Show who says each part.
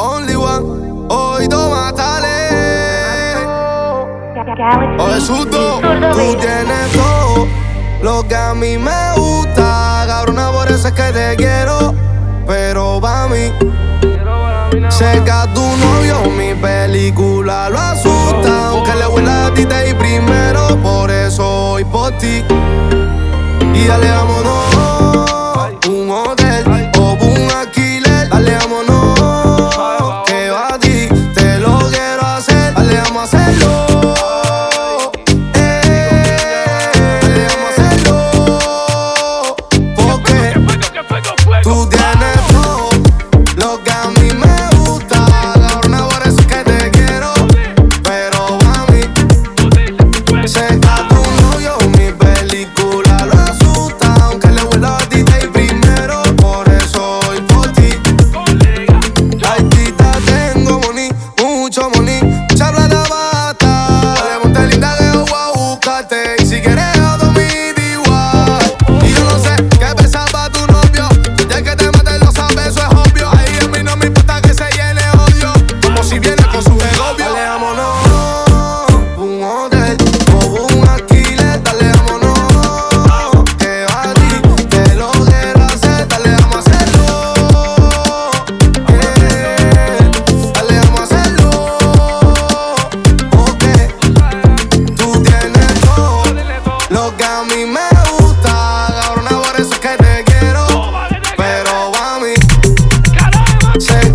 Speaker 1: only one. Hoy tómatale. Oye, Sudo, tú tienes todo lo que a mí me gusta, cabrona, por eso es que te quiero. Pero pa' mí, sé que a tu novio mi película lo asusta, aunque le huela a ti te di primero. Por eso voy por ti. Y dale, vámonos, un hotel o un alquiler. Dale, vámonos, que va a ti, te lo quiero hacer. Dale, vamos a hacerlo. Dale, vamos a hacerlo. Porque tú tienes todo lo que a mí me gusta, cabrona, por eso es que te quiero. Pero mami, sé que a tu novio mi película lo asusta, aunque le huela a ti te di primero. Por eso voy por ti. Altita tengo money, mucho money, mucha plata basta. Dale, ponte linda que yo voy a buscarte. Y si quieres yo dormir igual. Y yo no sé qué pensaba tu novio, ya que te mate lo sabes, eso es obvio. Ahí a mí no me importa que se llene odio, como si viene con su agobio. Dale, vámonos, un hotel o un alquiler. Dale, vámonos, que va a ti, te lo quiero hacer. Dale, vamos a hacerlo. Dale, vamos a hacerlo. Porque tú tienes todo lo que a mí me gusta, cabrona, por eso es que te quiero. Pero a mí, sé